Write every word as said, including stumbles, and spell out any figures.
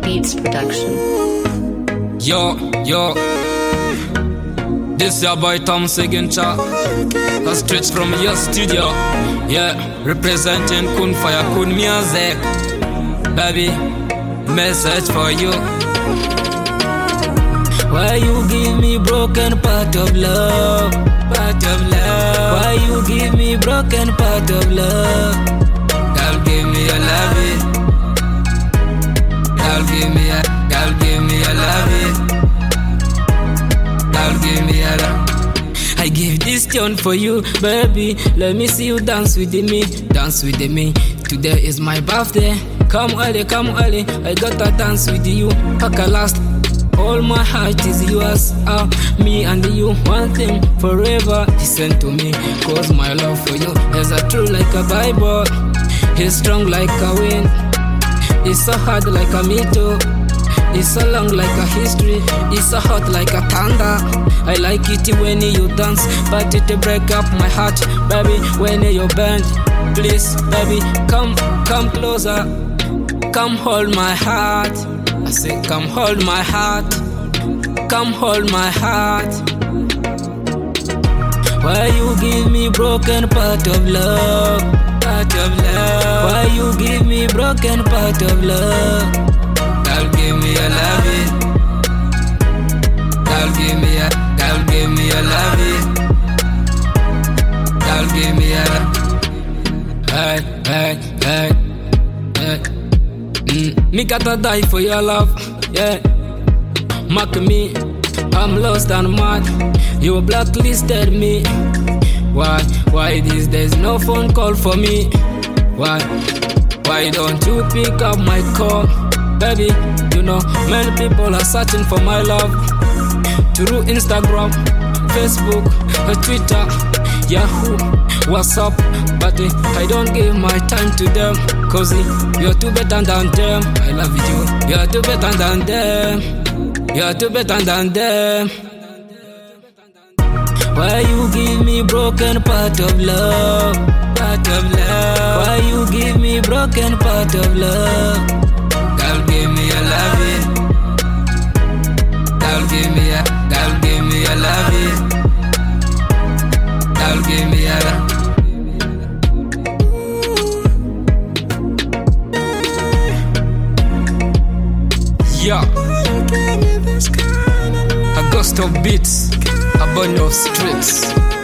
Beats production. Yo, yo. This your boy Tom Signature. A stretch from your studio. Yeah, representing Kun Fire Kun Music. Baby, message for you. Why you give me broken part of love? Part of love. Why you give me broken part of love? Girl, give me a love it. Girl, give me a, girl, give me a love it. Girl, give me a love. I give this tune for you, baby. Let me see you dance with me, dance with me. Today is my birthday. Come early, come early. I gotta dance with you. Pack a last. All my heart is yours, ah, me and you, one thing forever. Listen to me, cause my love for you is a true like a Bible. It's strong like a wind. It's so hard like a meteor. It's so long like a history. It's so hot like a thunder. I like it when you dance, but it break up my heart, baby, when you bend. Please, baby, come, come closer. Come hold my heart. I say, come hold my heart. Come hold my heart. Why you give me broken part of love? Part of love. Why you give me broken part of love? Girl, give me a love it. Girl, give me a, girl, give me a love it. Girl, give me a love. Hey, hey, hey, hey. Mm, me gotta die for your love, yeah. Mock me, I'm lost and mad. You blacklisted me. Why, why these days no phone call for me? Why, why don't you pick up my call? Baby, you know, many people are searching for my love. Through Instagram, Facebook, Twitter, Yahoo, WhatsApp. But uh, I don't give my time to them. Cause uh, you're too better than them. I love you. You're too better than them. You're too better than them. Why you give me broken part of love? Part of love. Why you give me broken part of love? Girl, give me a love it. Girl, give me a, girl, give me a love it. Girl, give me a love. Yeah, a ghost of beats, a bunch of streets.